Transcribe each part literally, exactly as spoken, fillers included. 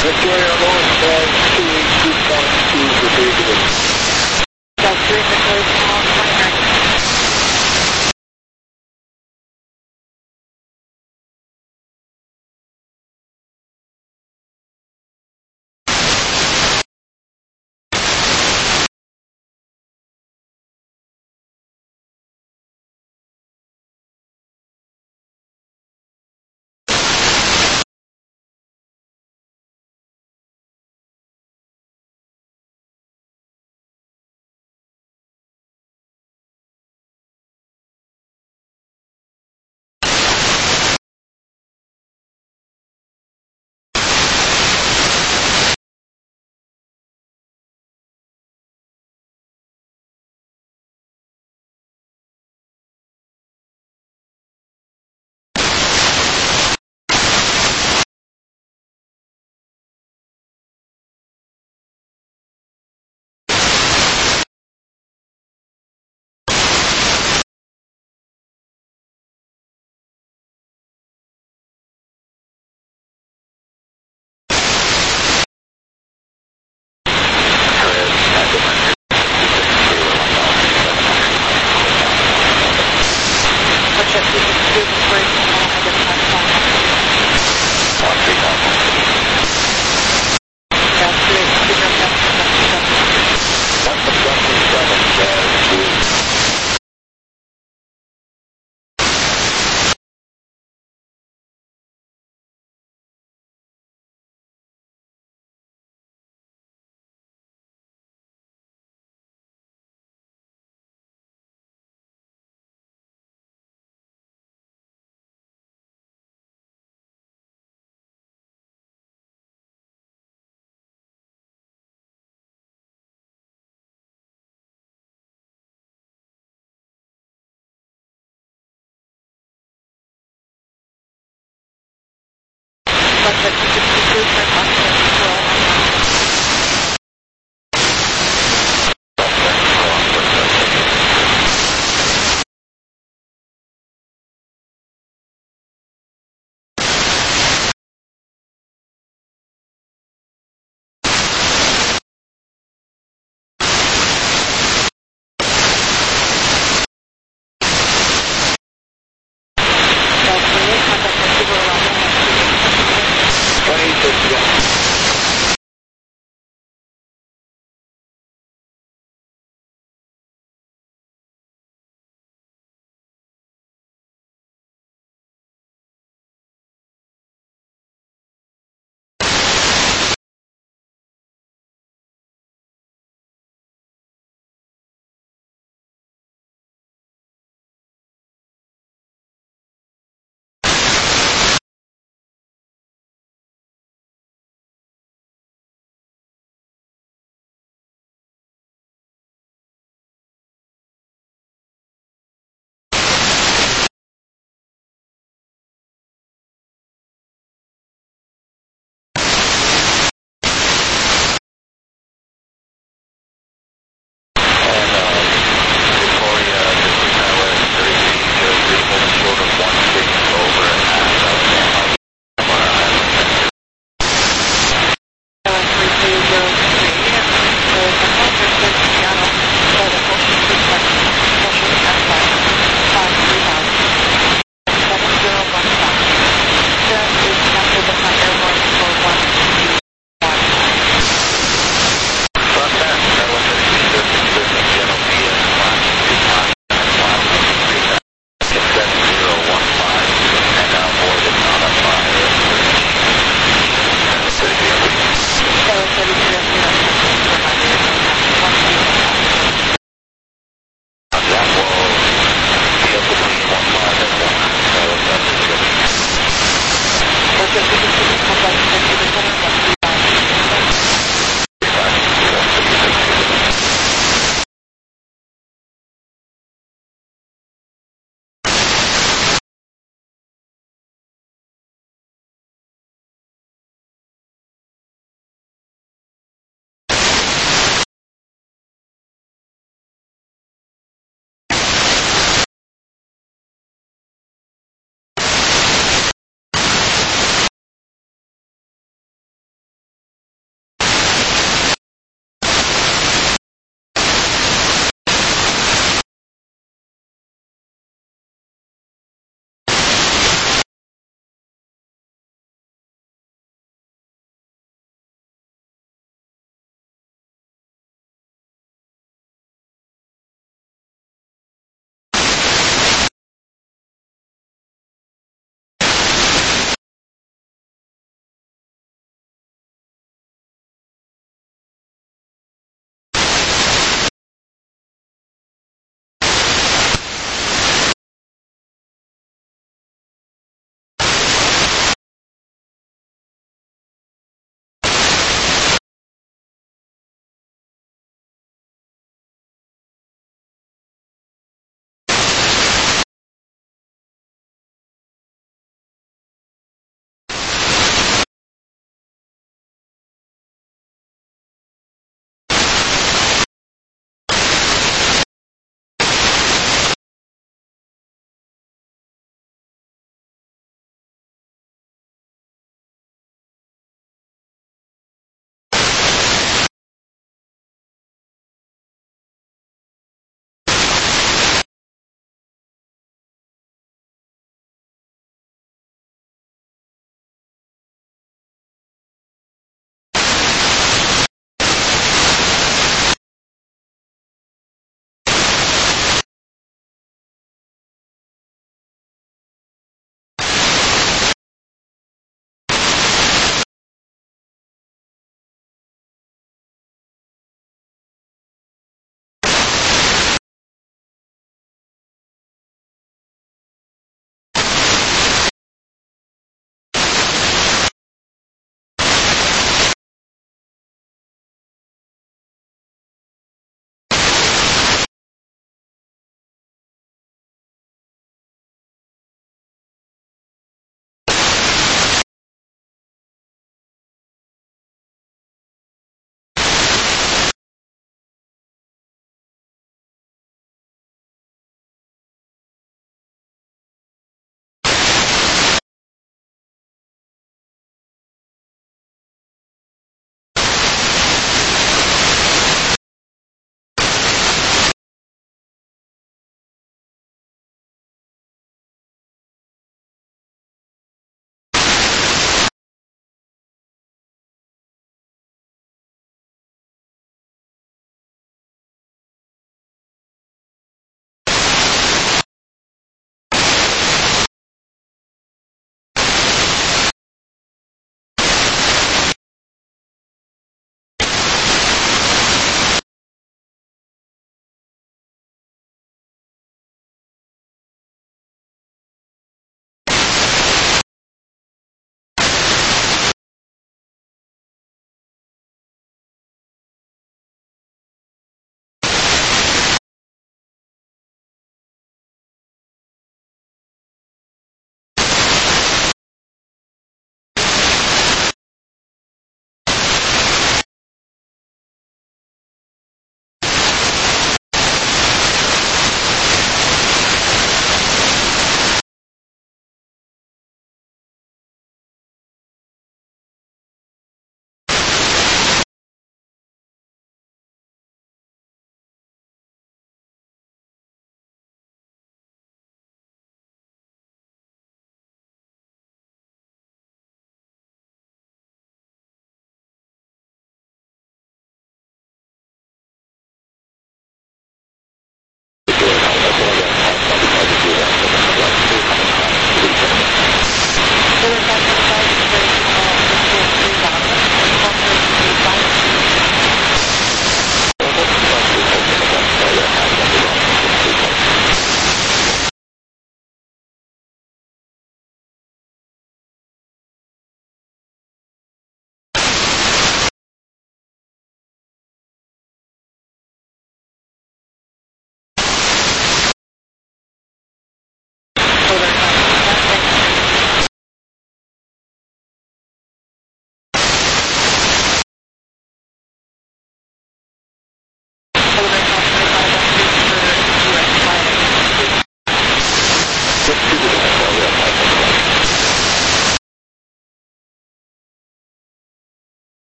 Victoria North flight two eight two point two for David. Delta three, Victoria Small, twenty-nine.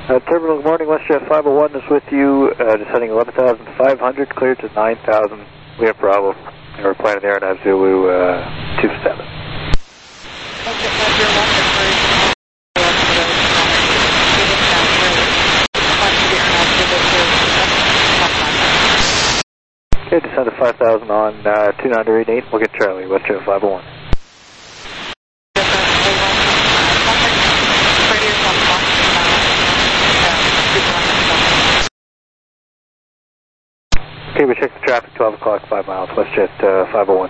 Uh, Terminal, good morning, WestJet five oh one is with you, uh, descending eleven thousand five hundred, cleared to nine thousand, we have Bravo, and we're planning there on Zulu uh, two seven. Okay, five zero one, the first, Okay, descend to five thousand on uh, two nine eight eight, we'll get Charlie, WestJet five oh one. Okay, we checked the traffic, twelve o'clock, five miles, WestJet uh, five oh one.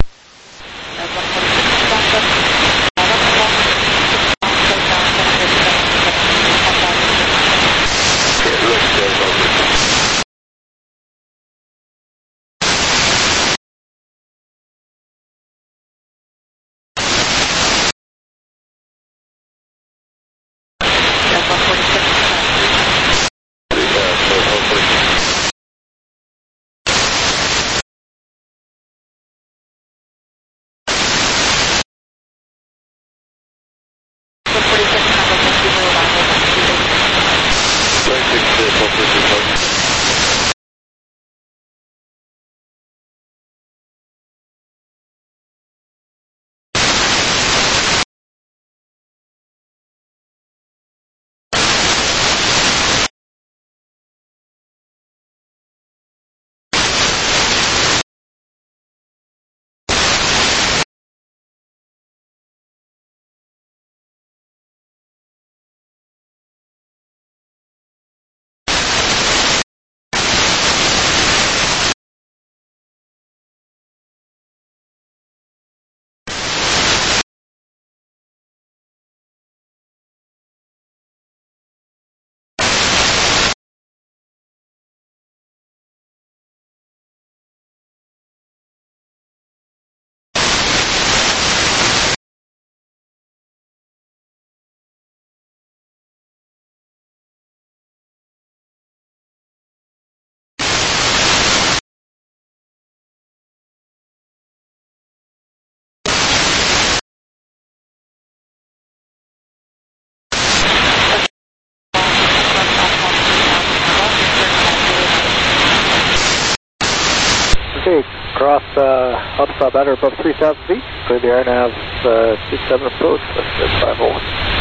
Okay, cross uh, up, uh, better above three thousand feet, clear the air nav uh, two seven approach, WestJet five oh one.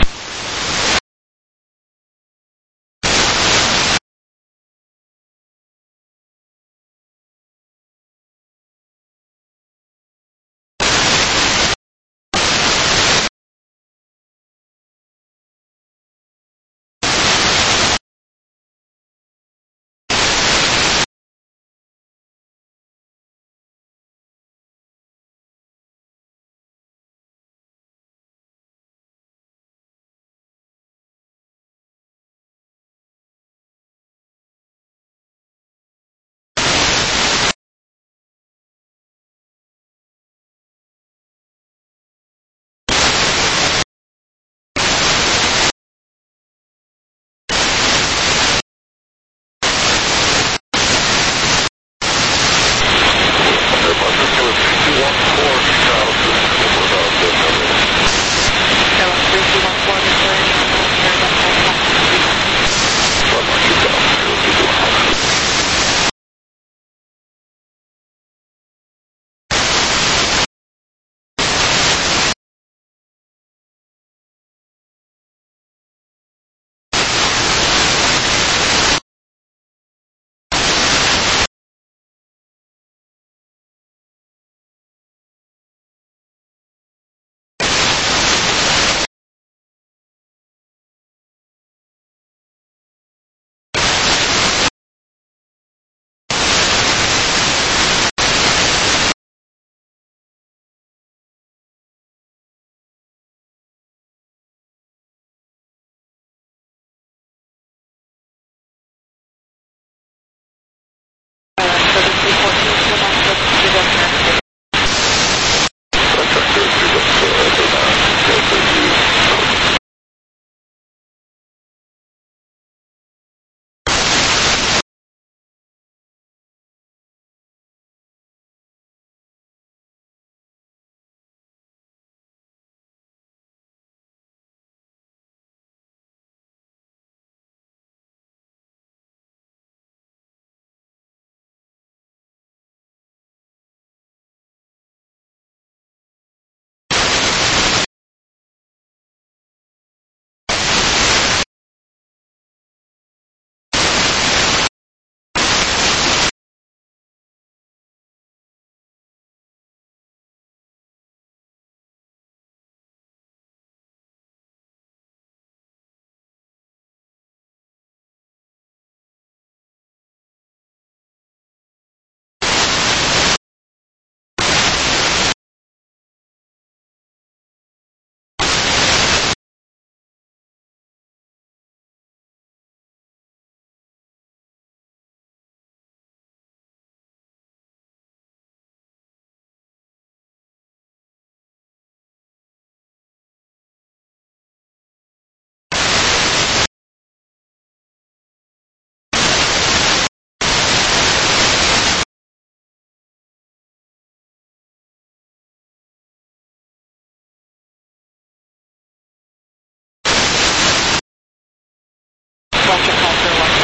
Russia Culture one,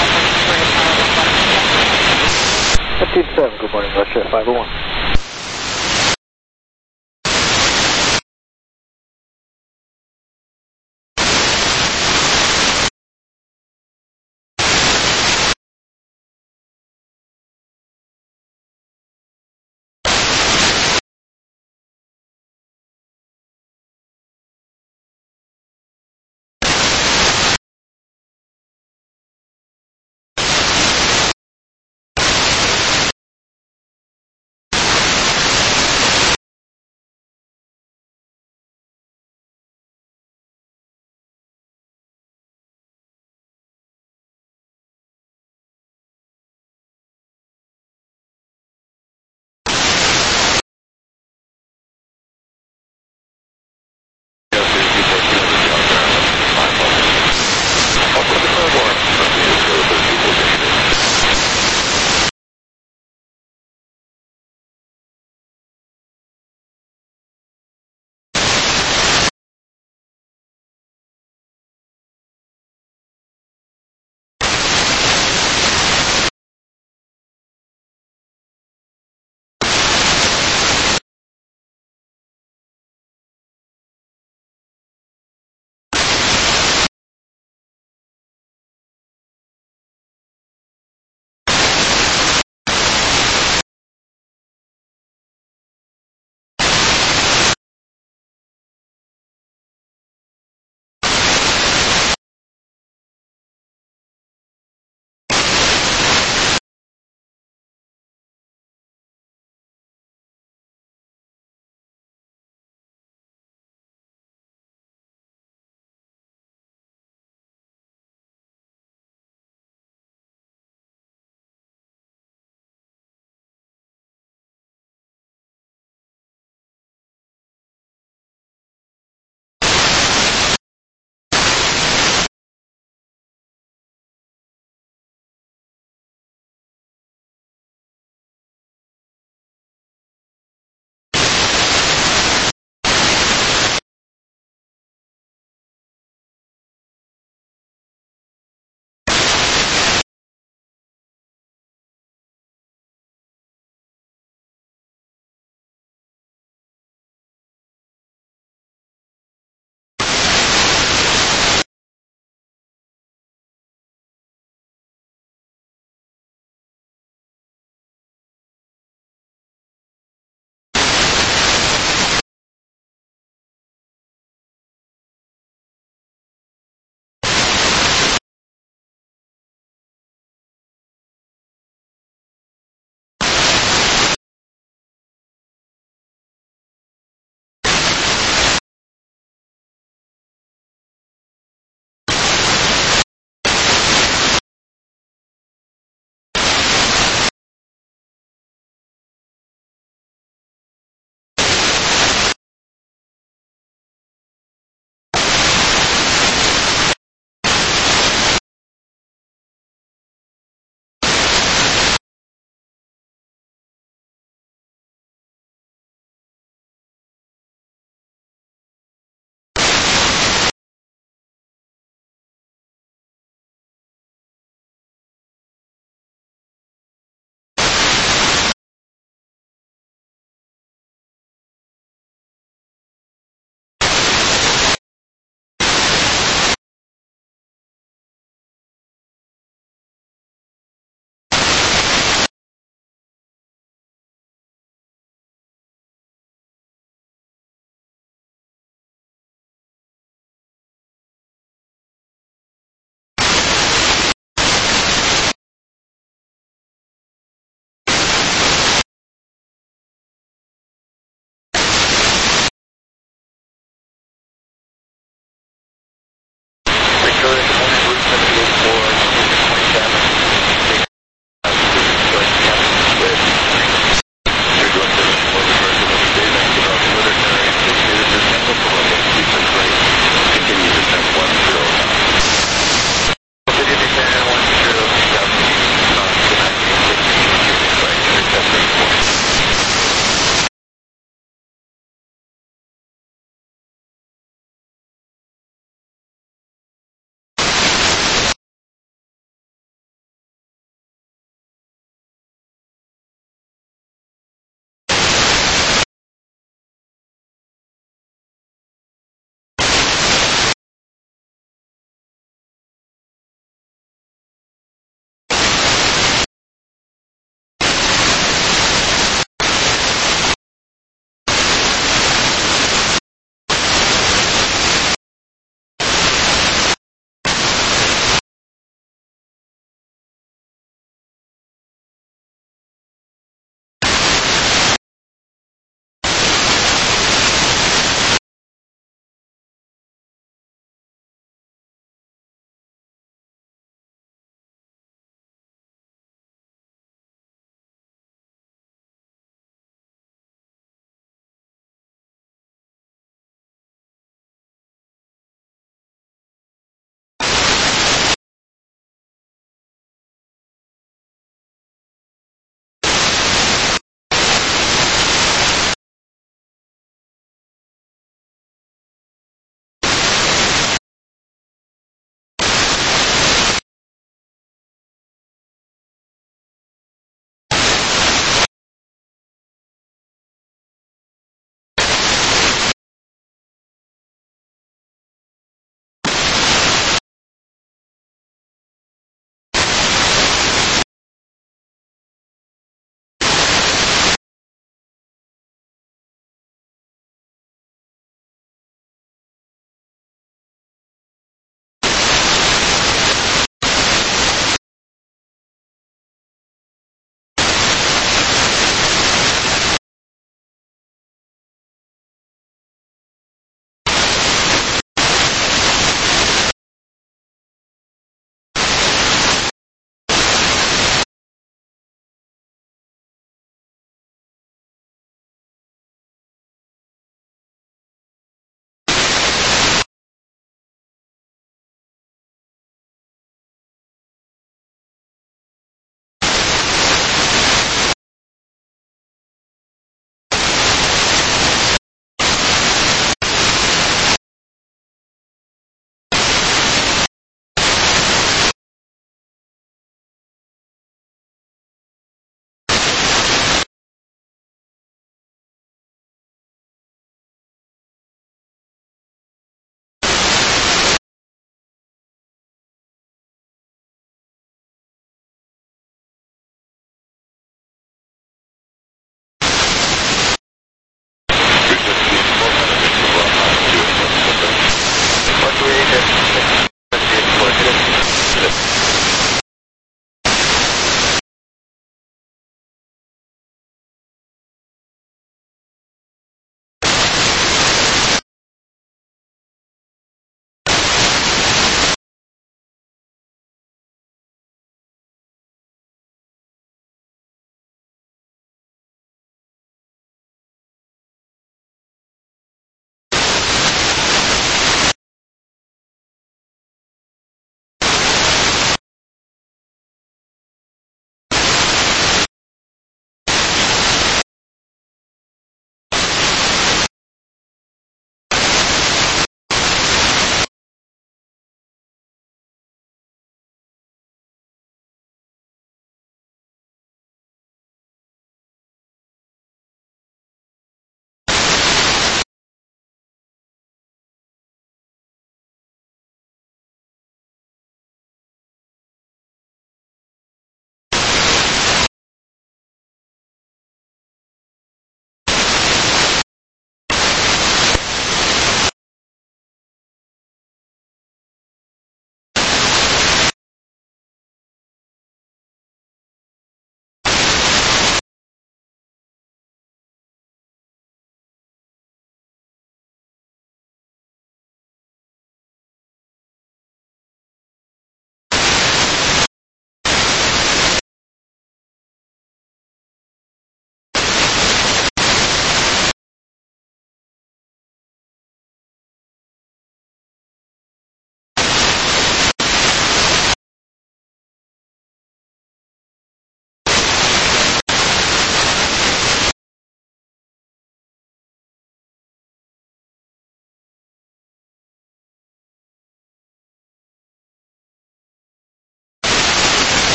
fifteen seven, good morning, Russia five oh one.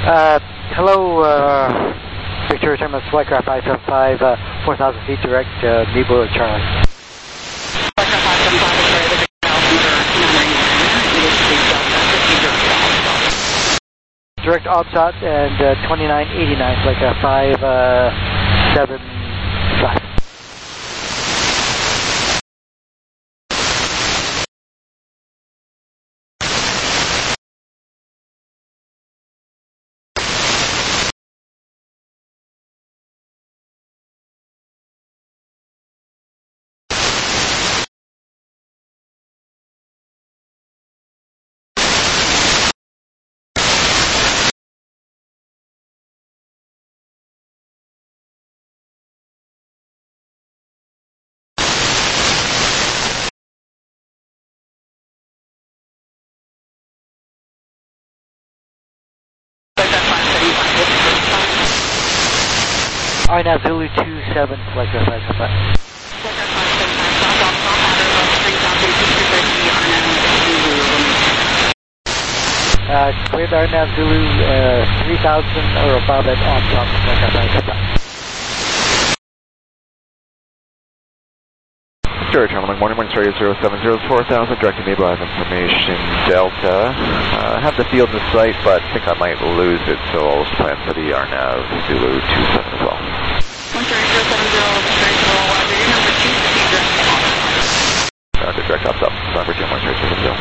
Uh, hello, uh, Victoria Terminal Flightcraft five seven five, uh, four thousand feet direct, uh, Nebo Charlie. Flightcraft five seven five, Victoria, the Direct offshot and uh, twenty-nine eighty-nine, Flightcraft five seven five. I N A V Zulu two seven, Flightcraft five seven five. Uh, cleared I N A V Zulu uh, three thousand or above at on top, Flightcraft five seven five. Victoria Terminal, morning, morning, radio zero seven zero four thousand, directing Nebo, I have information Delta. Uh, have the field in sight, but think I might lose it, so I'll plan for the R N A V Zulu two seven as well. one three zero seven zero, straight to roll, uh, your number two fifty direct off. Uh, the direct ops up, number two, one three zero seven zero.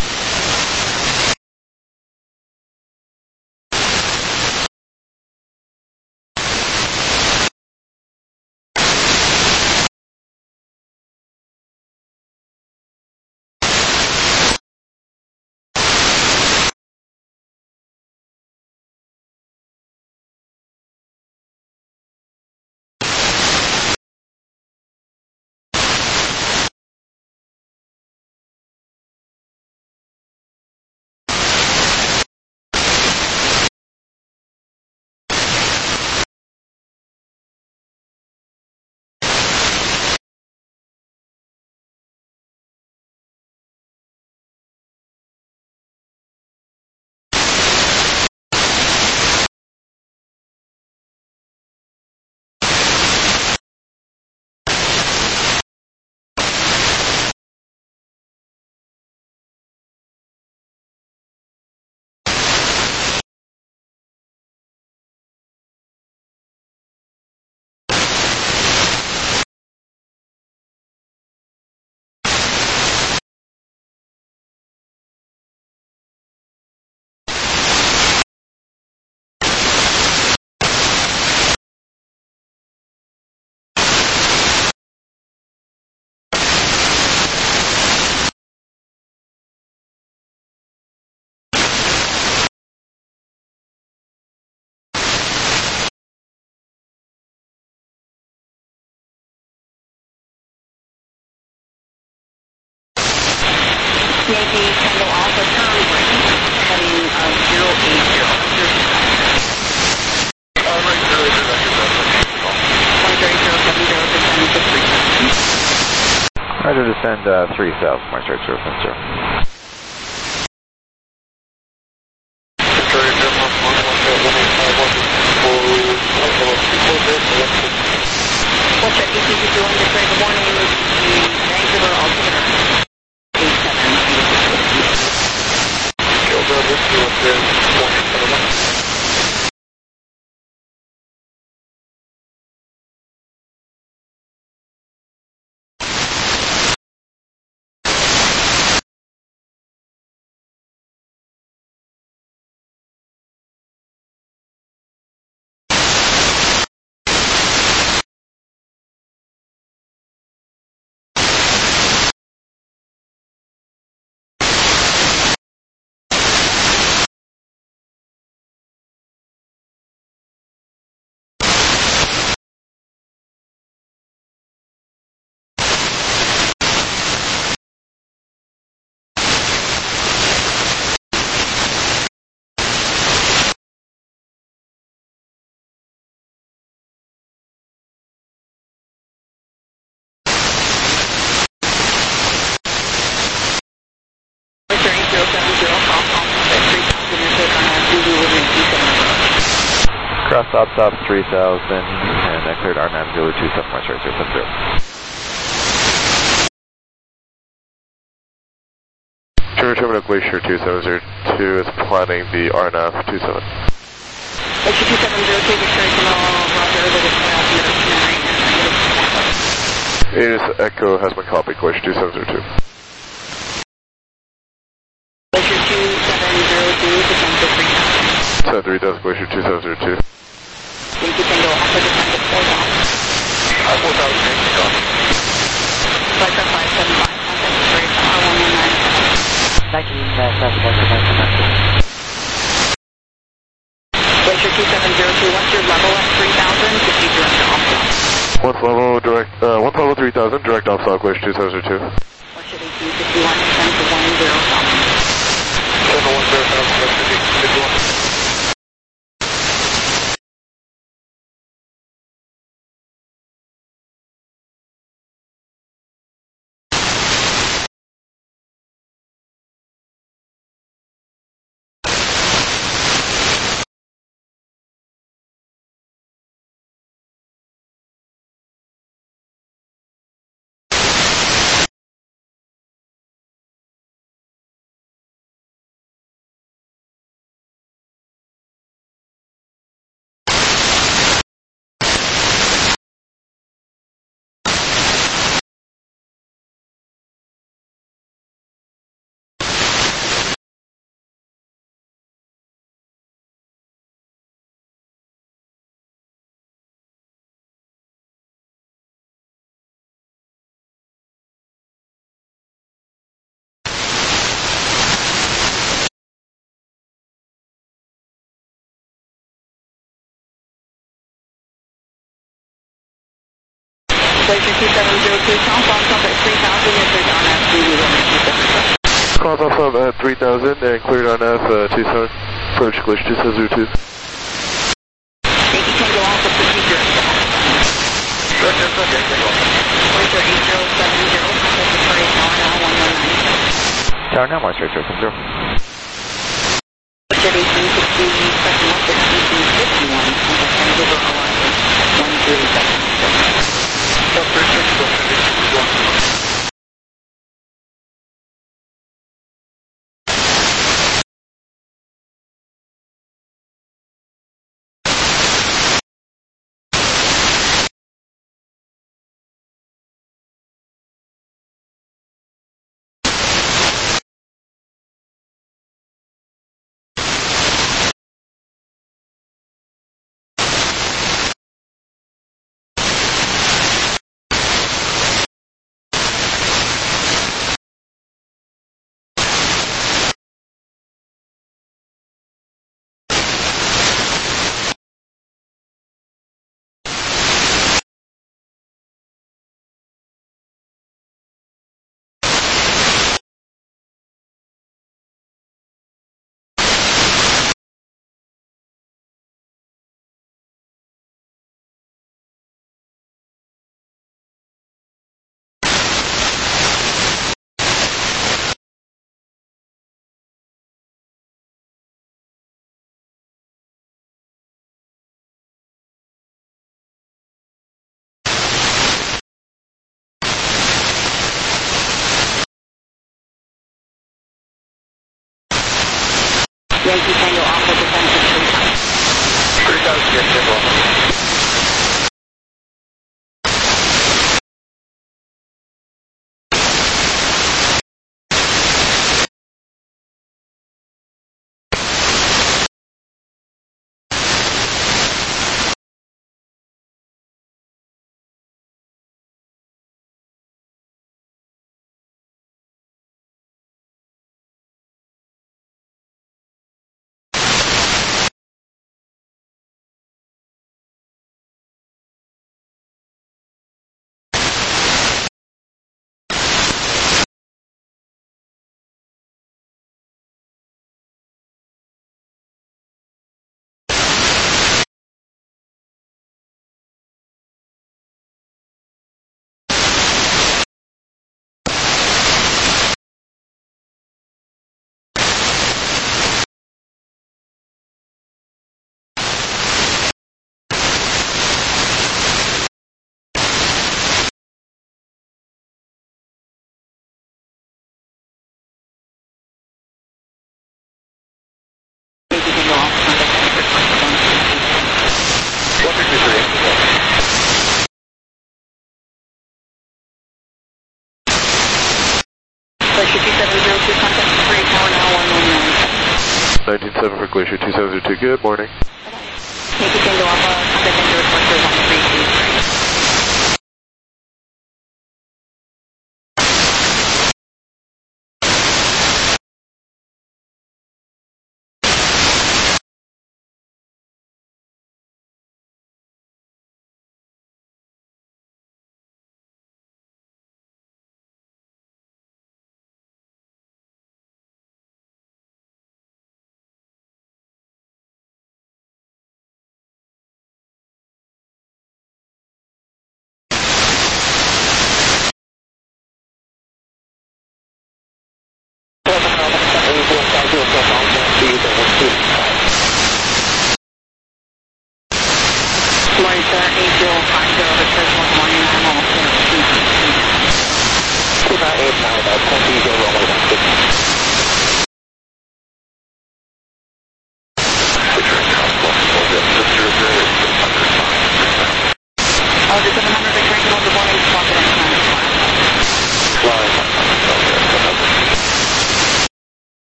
Yankee Tango Alpha, turn right, heading of zero eight zero. Uh, right, zero eight zero, one three zero seven zero, descend to three thousand. Roger, descend uh, three thousand, march right zero seven zero. We'll check E T C two and declare the warning, angular altimeter. Cross stop stop three thousand, and I cleared R nine Zulu two seven, West zero seven zero. Trevor Terminal Glacier two seven zero two is planning the R N A V two seven. Glacier two seven zero two, Victoria Terminal, Roger, over the It is Echo has been copied, Glacier two seven zero two. Glacier two seven zero two, descend to three thousand. Descend three thousand, Glacier two seven zero two. Yankee Tango, Alpha, descend to four thousand. four thousand, Yankee Tango. Flight five seven five, contact Victoria Tower one one nine seven. nineteen seven one nine. Glacier two seven zero two, what's your level at three thousand? fifty direct off stop. Once level direct, uh, once level three thousand, direct off stop, Glacier two seven zero two. Glacier eighteen fifty-one, descend to one zero thousand. seven one zero thousand, Glacier eighteen fifty-one. Glacier two seven zero two, cross off stop at three thousand, and cleared on F two one two seven. Cross off stop at three thousand and cleared on F uh, two seven. Approach Glacier two seven zero two. Yankee Tango, Alpha, proceed direct to off stop. Glacier eight zero seven zero, contact Victoria Tower now one one nine seven. Tower now, West zero seven zero. Glacier eighteen sixty, second up at eighteen fifty-one, contact Vancouver Alliance one three seven six. Delta six, Glacier eighteen fifty-one. Yankee Tango, Alpha, descend to three thousand. three thousand, Yankee Tango. nineteen seven for Glacier two seven zero two. Good morning. Yankee Tango Alpha, contact engine reflectors on three two three.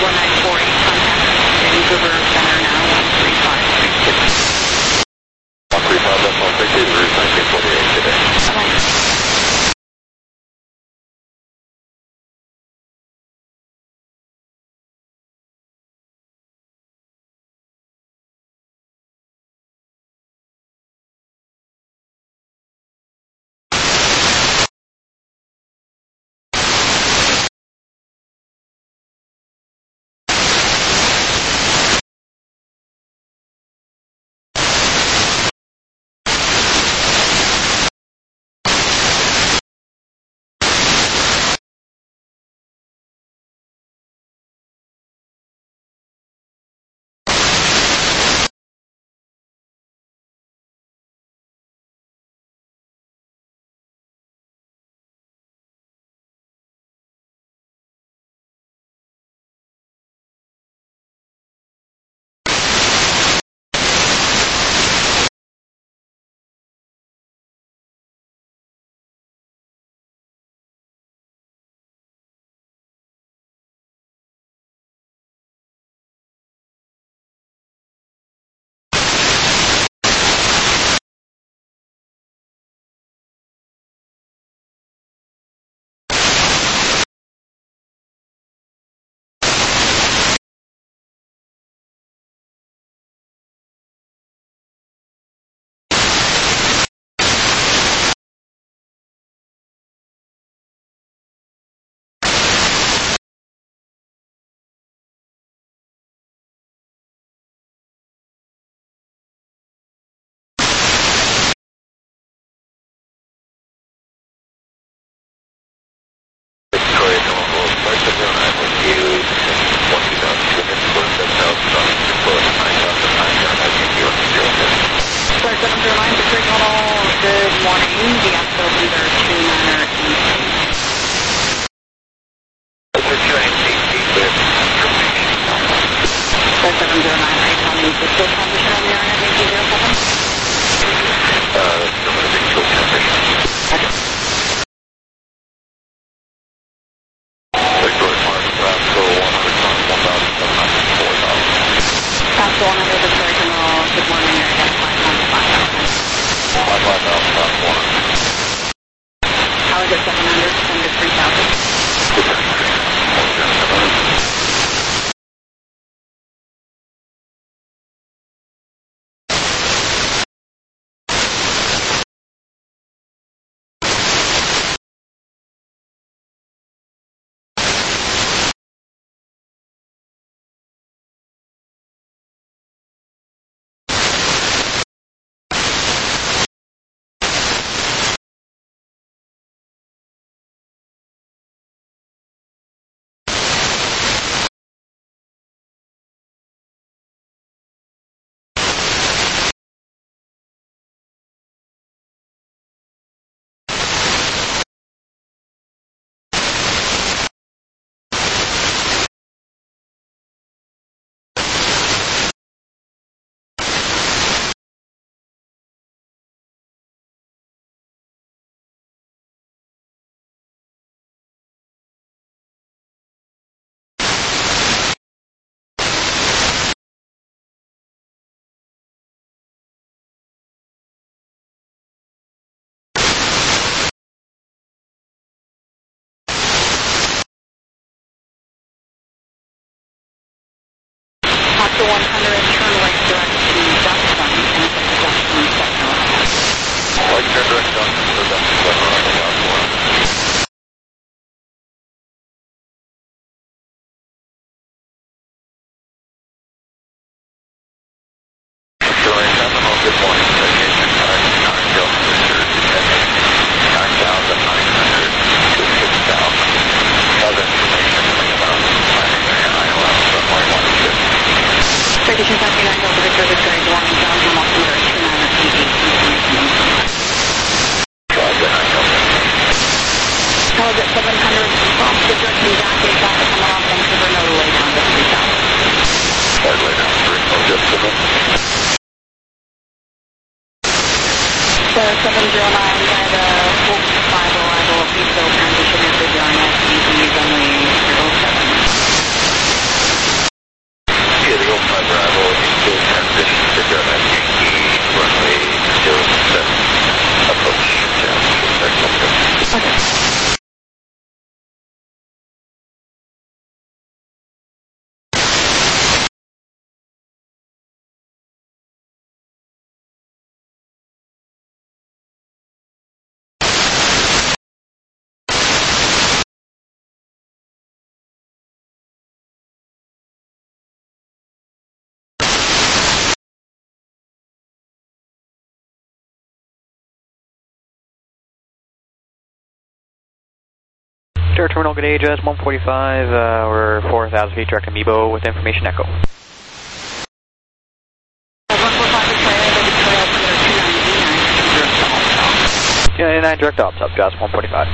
one nine four eight, contact Vancouver Center now, one three five three two. one three five, that's one three two, route nineteen forty-eight today. Bye-bye. to one hundred, turn right direct to Duxton, and it's at Duxton sector. Right turn direct Duxton to Duxton sector on the left one. Showing Seminole, good morning. Citation time, nine Delta Richard, descending nine thousand nine hundred to six thousand. Other information coming about planning area I L M runway one six. Citation time, nine Delta Richard, descending one thousand one hundred two nine eight eight. Drive the nine Delta. Held at seven hundred, prompt the direction back, eight thousand, coming off Vancouver, no delay down to three thousand. Hard way down three, no just to them. seven zero nine, got a full five arrival, P S O transition into the R N S, E V is only zero seven. Victor Terminal, good day, just one forty-five, uh, we're four thousand feet direct Amiibo with information echo. two ninety-nine direct ops up, just one forty-five.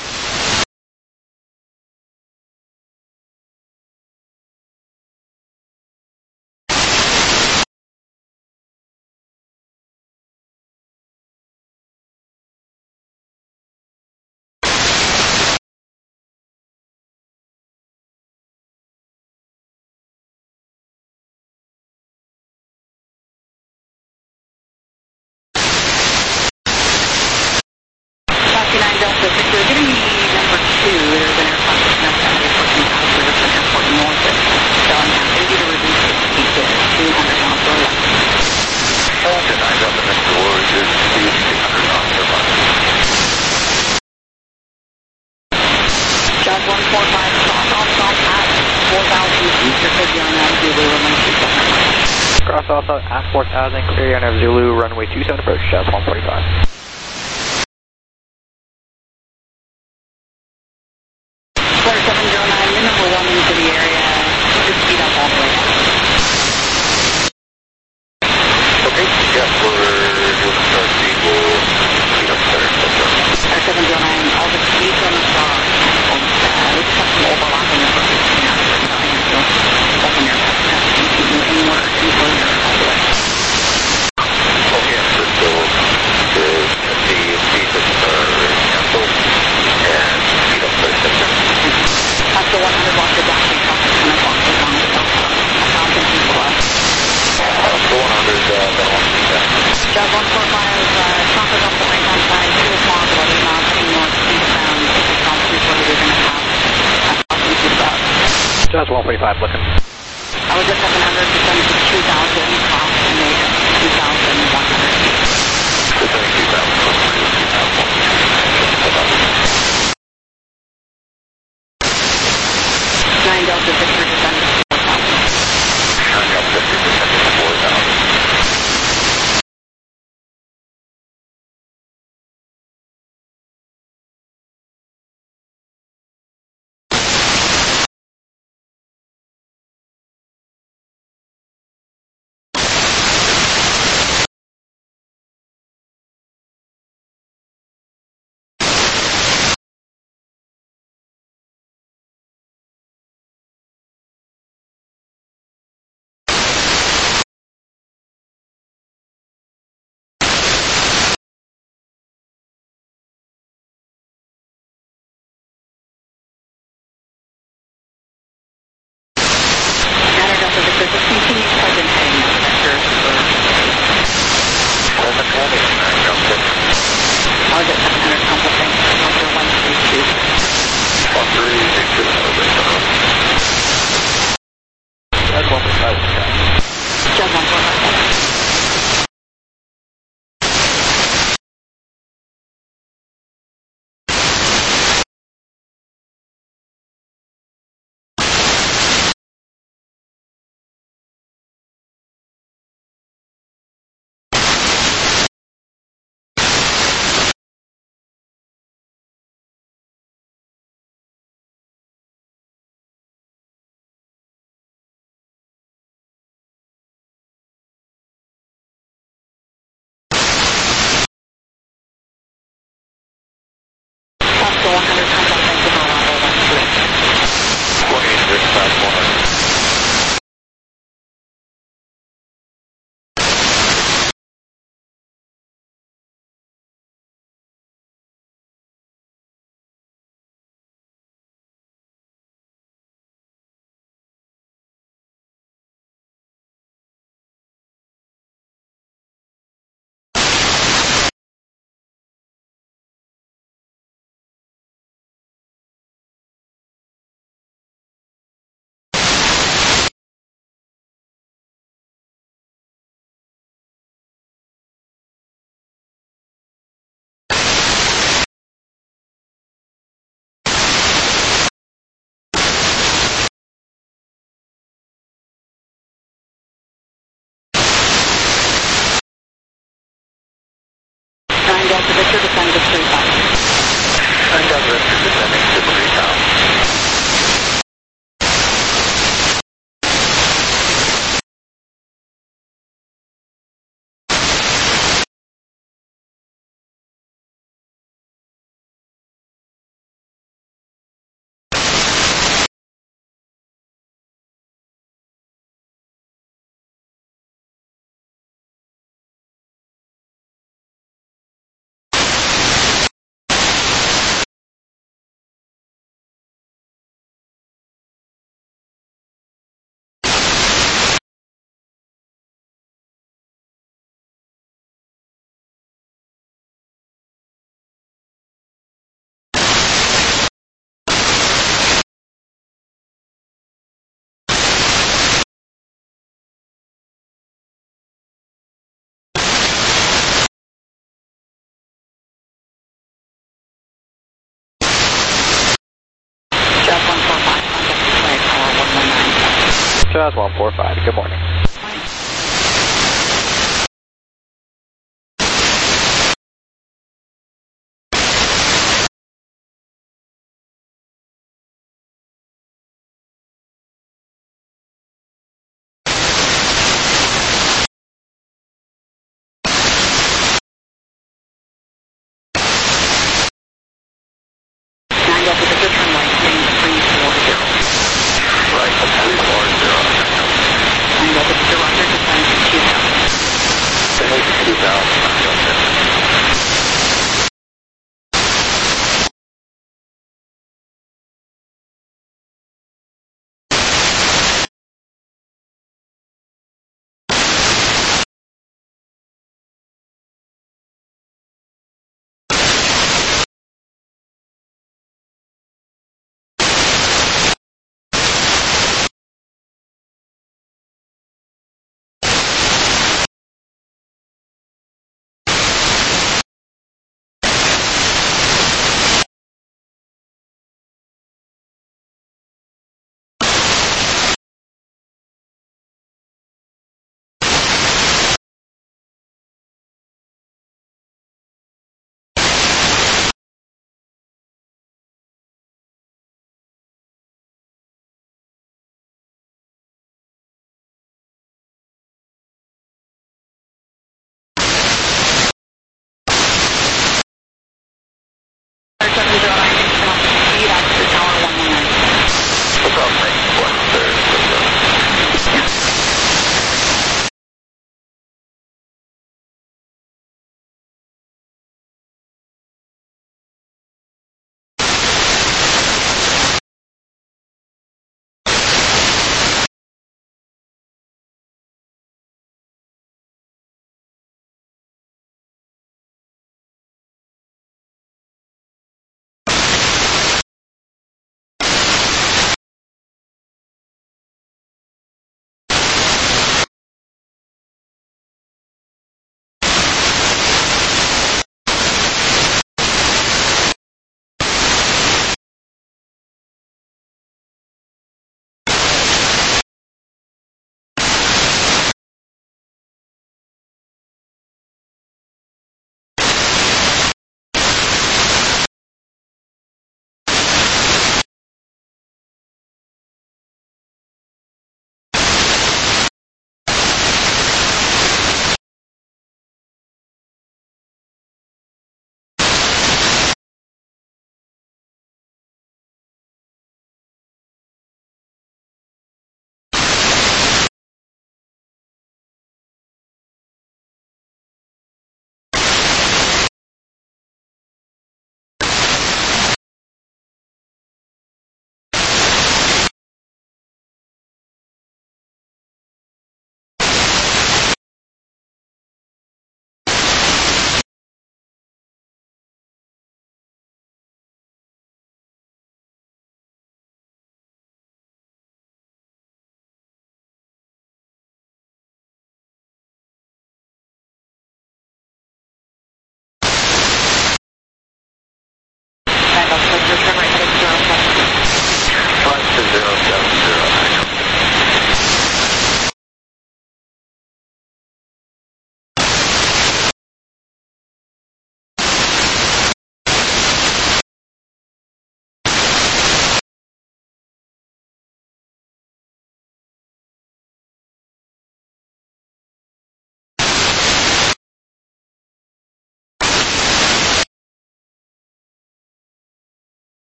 Cross off at four thousand, clear on of Zulu, runway two seven approach, just one forty-five. Clear seven zero nine, you're number one into the area, just speed up all the way down. Okay, yeah, we're doing start speed, we'll speed up start, et cetera. Clear seven zero nine, all the speeds on the star, uh, we just have some overlapping of the fifteen hours, so I have to open your back, have to keep you anywhere until you're all the way. Okay, so the speed that are canceled and speed up start, et cetera. That's the one hundred block of Dawson traffic, and I blocked it on the top of one thousand people left. Uh, one hundred, uh, that one, yeah. Jazz one four five, uh, traffic off the right-hand side, two o'clock, about eight miles heading north, eastbound, if it's not too short, you're going to have a thousand people out. Just one forty-five, looking. I was at seven hundred, descended to two thousand, cross and made two thousand one hundred feet. Descending two thousand, cross to two thousand. nine Delta Victor descended to four thousand. nine Delta Victor descending to four thousand. nine Delta Victor descending to three thousand. nine Delta Victor descending to three thousand. Jazz one four five, contact flight tower one one nine. Jazz one four five, good morning. nine Delta Victor, turn right, heading three four zero. Right, three four zero. nine Delta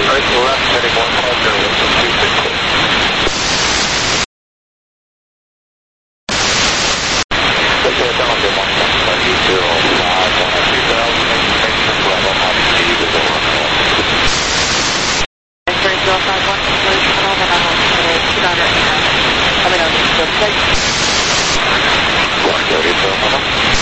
Right to left, heading one five zero, two six six. Okay, down to one five zero five, one at two thousand, information level, high speed is over. X-ray zero five one, information level, and I'm on two nine right now. Let me know, just go plate. one thirty, so level.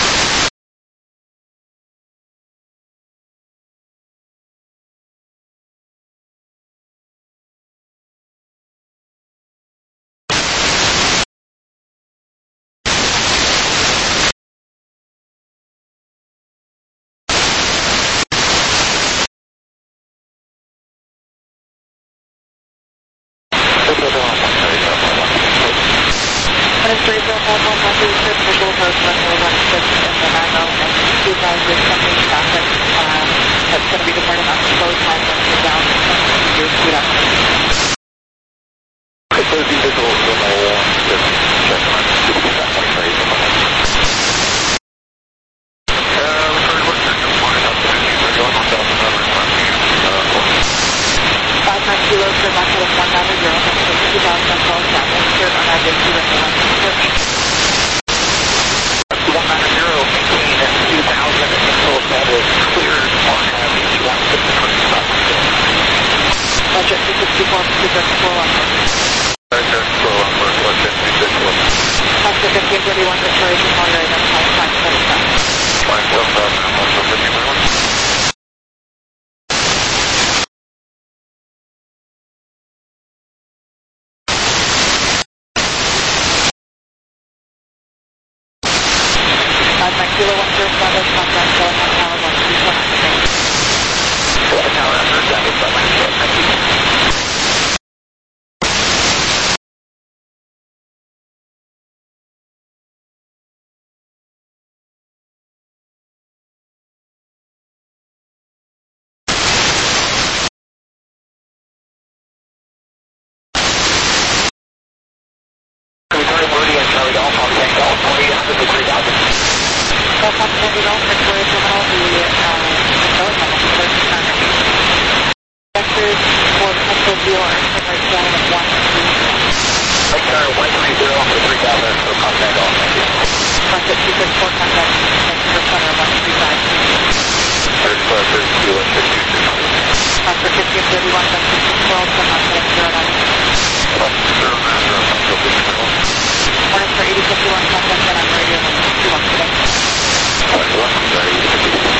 One is three zero five one, one three six, visual host, one zero one six, and then I know next two guys with something traffic, um, that's going to be departing on slow time when you're down to your speed up. Could those be visual for my one, just check on that point right at the moment. Uh, referred what's your complaint up to you, we're going on down the number, five nine kilos for one to one nine zero, two thousand on call traffic, cleared on our base, two one search. one nine zero, maintain two thousand, until that is cleared on our base, one six six. Budget two six four, two six four one. Roger, slow on first, one six six one. Oscar fifteen thirty-one, Victoria, two hundred, and five five seven five. Fine, twelve thousand, one fifty one. Kilo one zero seven, contact telephone tower one three one. Telephone tower after established by my ship. Thank you. Victoria Meridian and Charlie Golf on Tank Golf, twenty, one hundred three thousand. Golf on Tank Golf, Victoria Terminal, the Victoria Terminal, vectors for potential dealer, right down at one three zero. Victoria one three zero for three thousand for contact Golf, thank you. Contact two six four, contact Vancouver Center, one three five three. Third class, third kilo, six two six. Oscar fifteen thirty-one, one six six twelve, contact zero nine. Zero nine zero, contact zero. Morning for eighty fifty-one, contact ten on radio, one six two one today. One one, sorry, eighty fifty-one.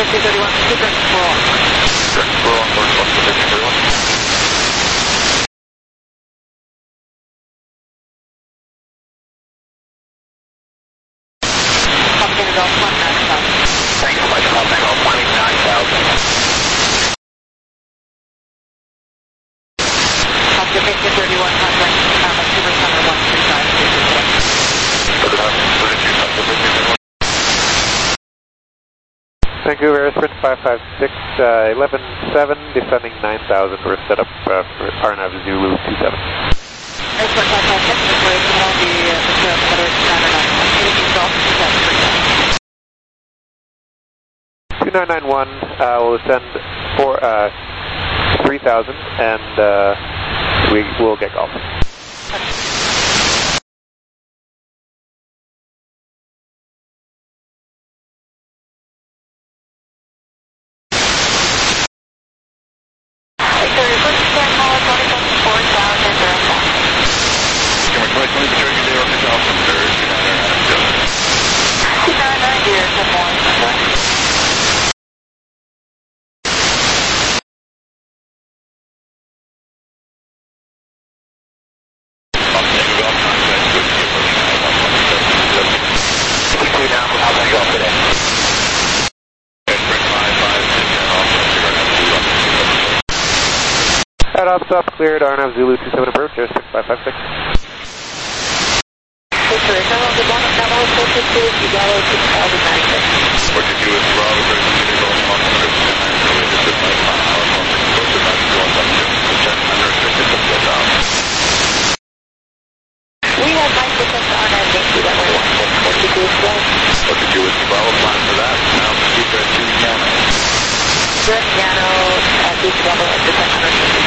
two thirty-one, two thirty-four. Direct four one four, what's the fifteen thirty-one? Complicated Golf, twenty-nine thousand. Thanks so much, I'll take all twenty-nine thousand. Complicated fifteen thirty-one, contact, um, Super Center one three five two two four. For the for the two thousand fifteen thirty-one. Vancouver Airsprint five five six, uh, eleven seven, descending nine thousand. We're set up uh, for R N A V Zulu two seven. Airsprint five five six, information will be uh, the Federation Standard nine one. Anything Golf, two seven three nine. two nine nine one, uh, we'll send four, uh, three thousand, and uh, we will get golf. Head off, stop, cleared, R N A V Zulu two seven approach, air six five five six. forty-two is Bravo, thirty-two is on one hundred nine, so we just did my final hour, one six four, so that's one seven two, check under fifty, so get down. We have nine percent on our Yankee that way, one six forty-two is well. forty-two is Bravo, plan for that, now keep it to Piano. Direct Piano, uh, Beach Bravo, at the one hundred fifty.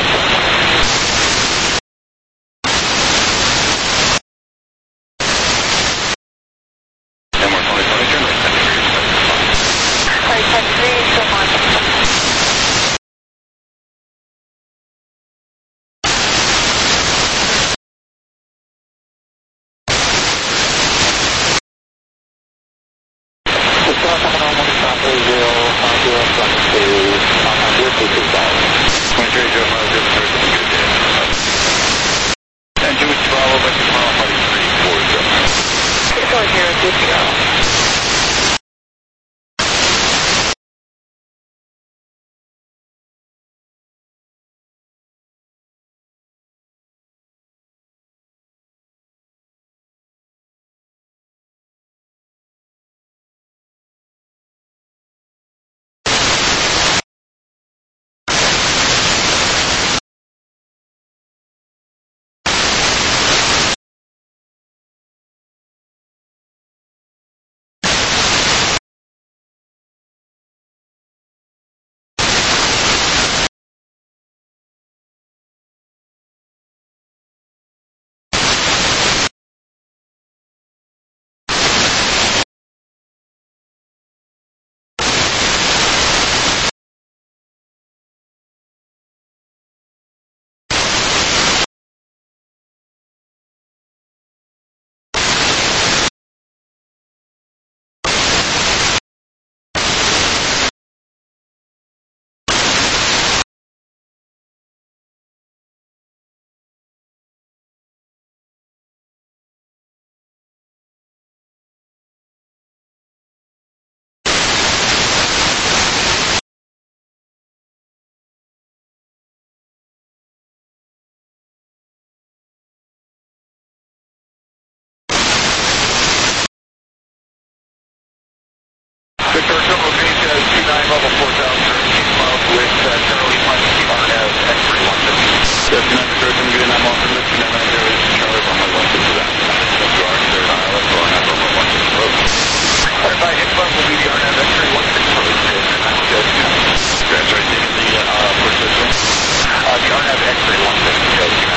Victor, Tomo Beach, uh, two nine level four thousand, thirteen miles with uh, Charlie Mike, R N A V X three one six. Yes, two nine Victor, two nine one six, two nine nine zero is Charlie one one six to that. That's your R N A V, let's go R N A V one one six road. Clarify, inbound will be the R N A V X three one six road, and that's good. That's right, taking the uh, position. Uh, the R N A V X three one six goes to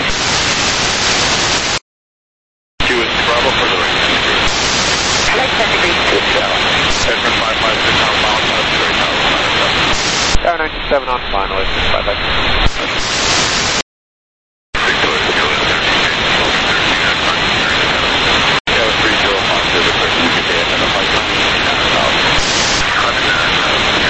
two is Bravo for the right hand crew. I like ten degrees to seven. Edmund five five six on bound, that's straight out. R ninety-seven on final, it's five five six. Yeah, it was pretty cool. Positive, but you could get in the pipeline.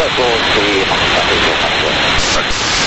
we'll see how much traffic we'll have.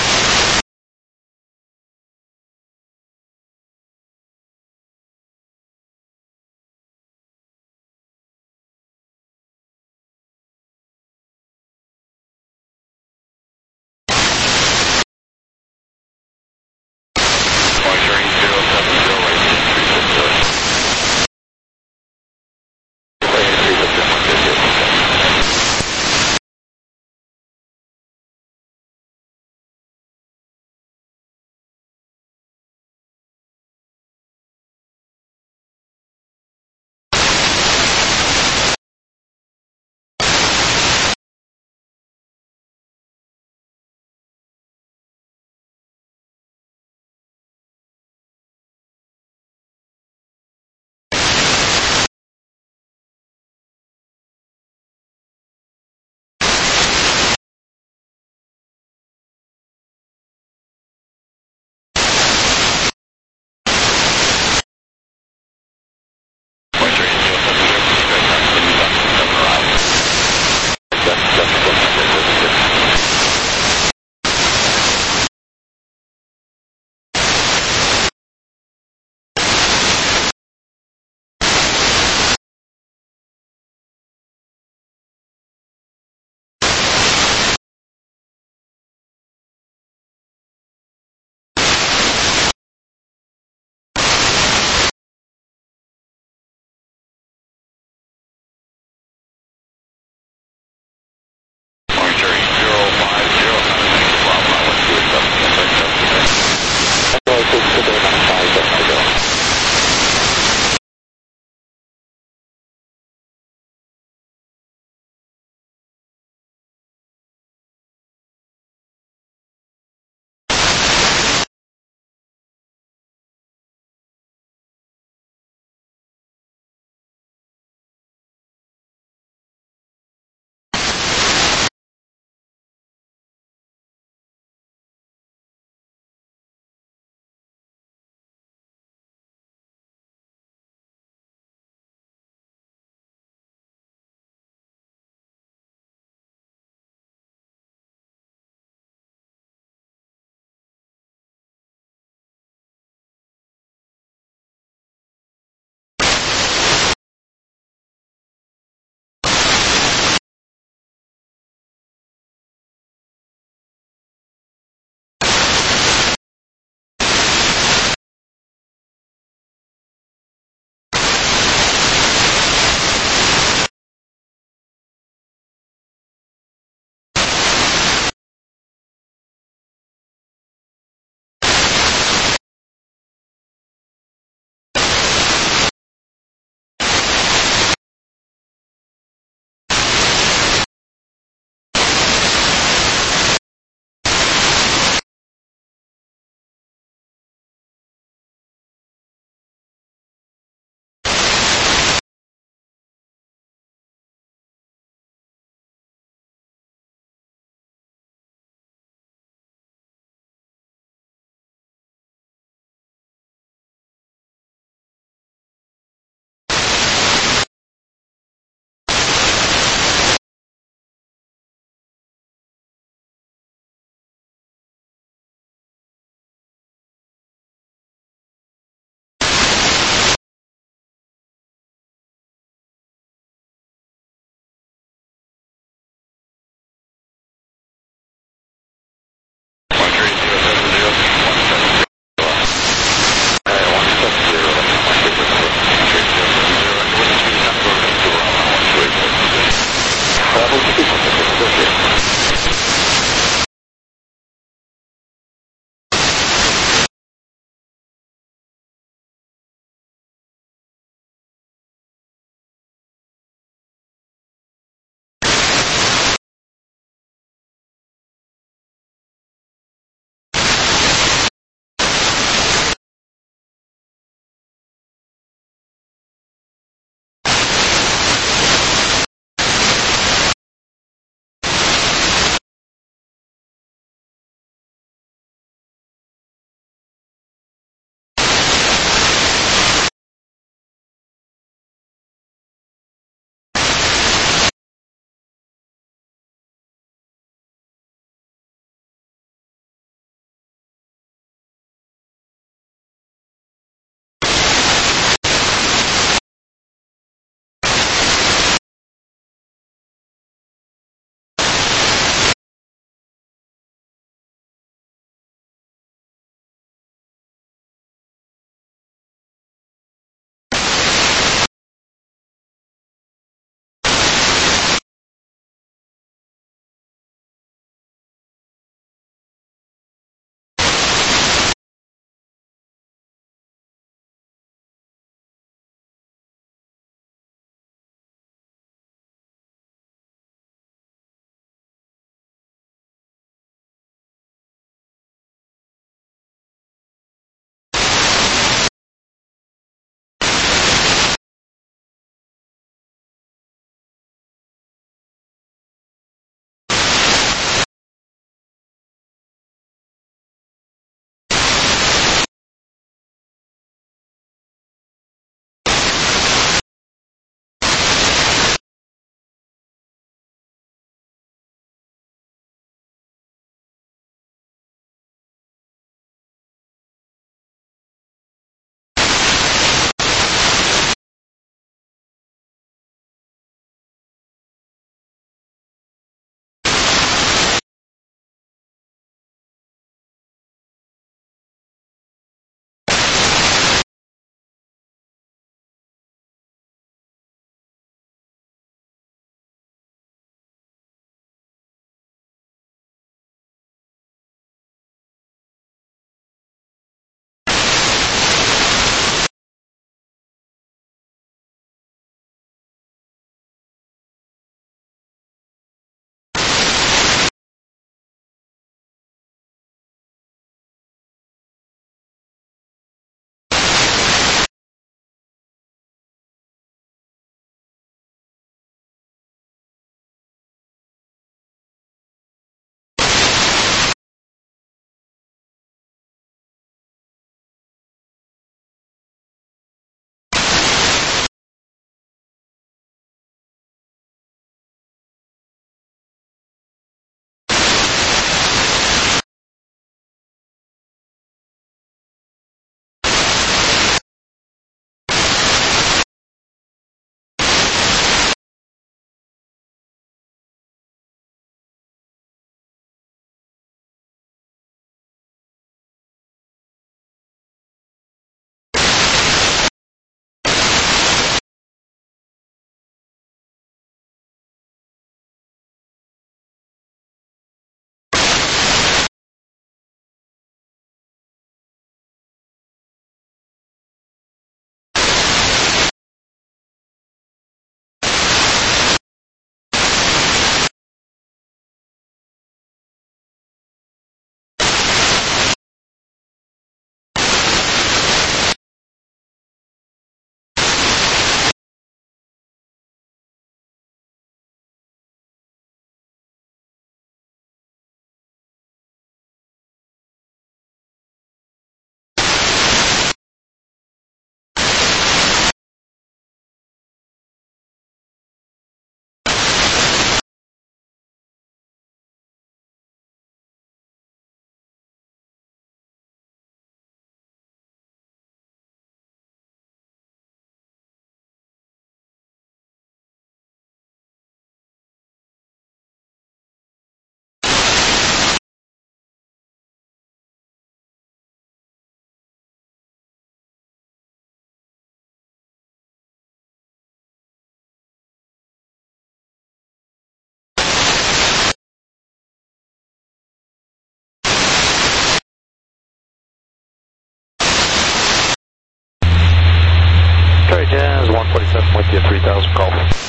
forty-seven with you, three thousand, call.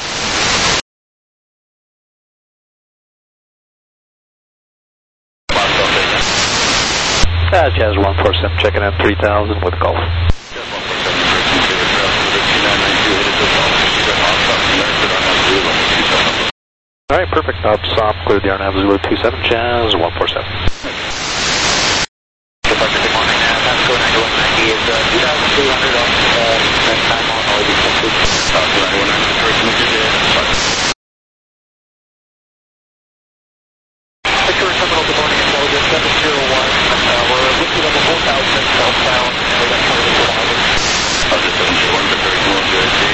Uh, Jazz one four seven, checking in three thousand with Golf. All right, perfect. Bob Stop, clear the Arnav Zulu two seven, Jazz one four seven. Good morning, uh, Pasco ninety-one ninety is uh, two thousand two hundred on uh, next time on all these countries. Pasco ninety-one ninety, first movement is Victor Terminal, good morning, intelligence seven zero one. Uh, we're listed on the four thousand southbound, and we're going to cover the four thousand. Uh, this seven zero one, Victor, good morning,